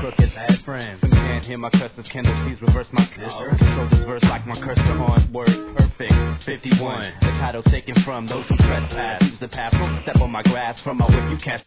crooked bad friends. Some can't hear my curses, can they please reverse my curse? Control this verse like my cursor on word perfect. 51, the title taken from those who trespass. Use the path, don't step on my grass from my whip, you can't